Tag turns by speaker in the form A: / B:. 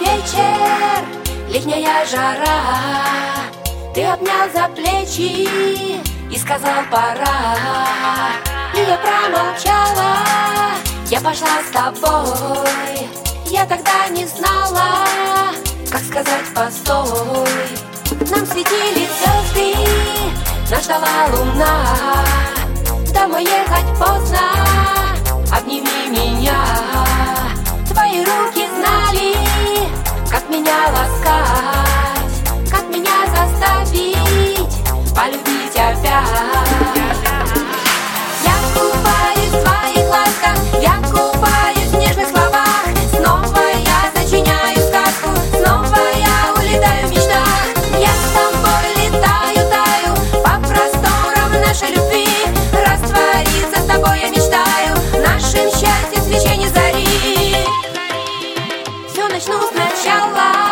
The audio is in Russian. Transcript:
A: вечер, летняя жара. Ты обнял за плечи и сказал пора. И я промолчала, я пошла с тобой. Я тогда не знала, как сказать постой. Нам светили звезды, нас ждала луна. Домой ехать поздно, обними меня. Твои руки знали, как меня ласкать, как меня заставить полюбить опять. Я купаюсь в твоих ласках, я купаюсь в нежных словах. Снова я сочиняю сказку, снова я улетаю в мечтах. Я с тобой летаю, таю по просторам нашей любви. Раствориться с тобой я мечтаю, нашим счастьем свечение зари. Все начну сначала.